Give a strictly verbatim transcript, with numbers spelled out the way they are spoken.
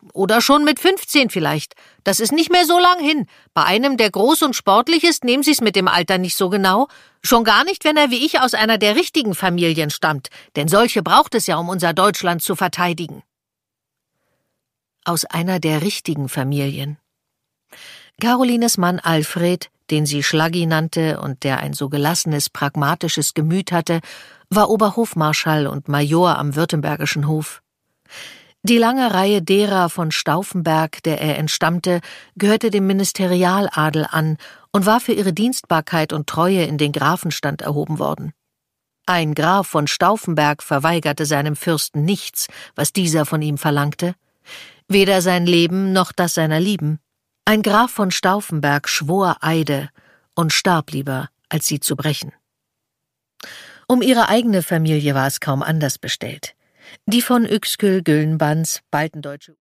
Oder schon mit fünfzehn vielleicht. Das ist nicht mehr so lang hin. Bei einem, der groß und sportlich ist, nehmen Sie's mit dem Alter nicht so genau. Schon gar nicht, wenn er wie ich aus einer der richtigen Familien stammt. Denn solche braucht es ja, um unser Deutschland zu verteidigen. Aus einer der richtigen Familien. Carolines Mann Alfred, den sie Schlaggi nannte und der ein so gelassenes, pragmatisches Gemüt hatte, war Oberhofmarschall und Major am württembergischen Hof. Die lange Reihe derer von Stauffenberg, der er entstammte, gehörte dem Ministerialadel an und war für ihre Dienstbarkeit und Treue in den Grafenstand erhoben worden. Ein Graf von Stauffenberg verweigerte seinem Fürsten nichts, was dieser von ihm verlangte, weder sein Leben noch das seiner Lieben. Ein Graf von Stauffenberg schwor Eide und starb lieber, als sie zu brechen. Um ihre eigene Familie war es kaum anders bestellt. Die von Uexküll-Güllenbanz, Baltendeutsche